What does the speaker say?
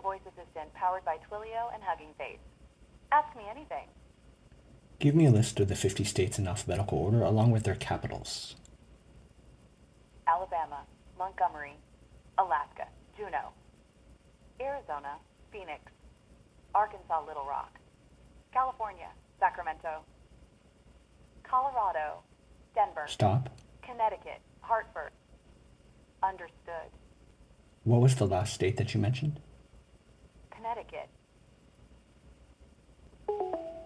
voice assistant powered by Twilio and Hugging Face. Ask me anything. Give me a list of the 50 states in alphabetical order along with their capitals. Alabama, Montgomery, Alaska, Juneau, Arizona, Phoenix, Arkansas, Little Rock, California, Sacramento, Colorado, Denver. Stop. Connecticut, Hartford. Understood. What was the last state that you mentioned? Connecticut.